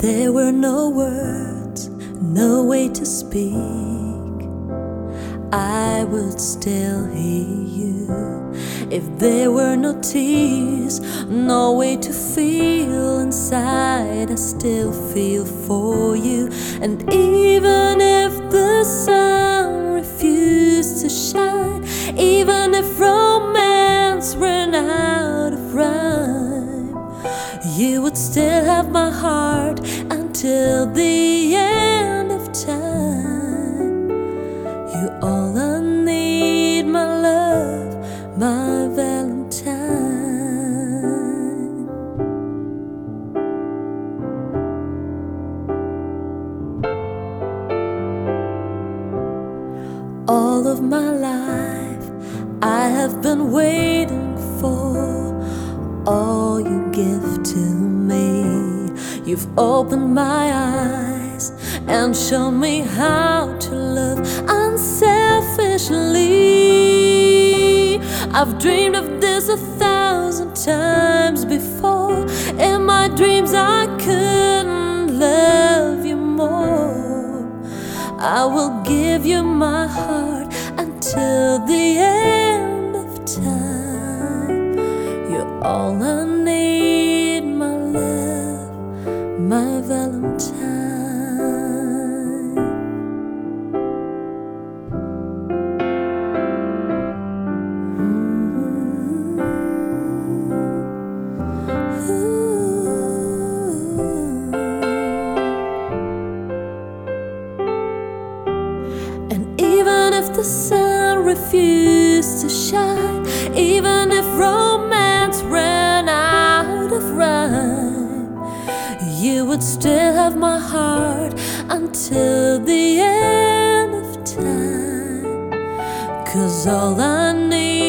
there were no words, no way to speak, I would still hear you. If there were no tears, no way to feel inside, I still feel for you. And even if the sun refused to shine, even if romance ran out of rhyme, you would still have my heart until the end of time. You all I need, my love, my Valentine. All of my life I have been waiting for all you give to me. You've opened my eyes and shown me how to love unselfishly. I've dreamed of this 1,000 times before. In my dreams I couldn't love you more. I will give you my heart until the end of time. You're all I need, my love, my Valentine. And even if the sun refused to shine, even if romance ran out of rhyme, you would still have my heart until the end of time. 'Cause all I need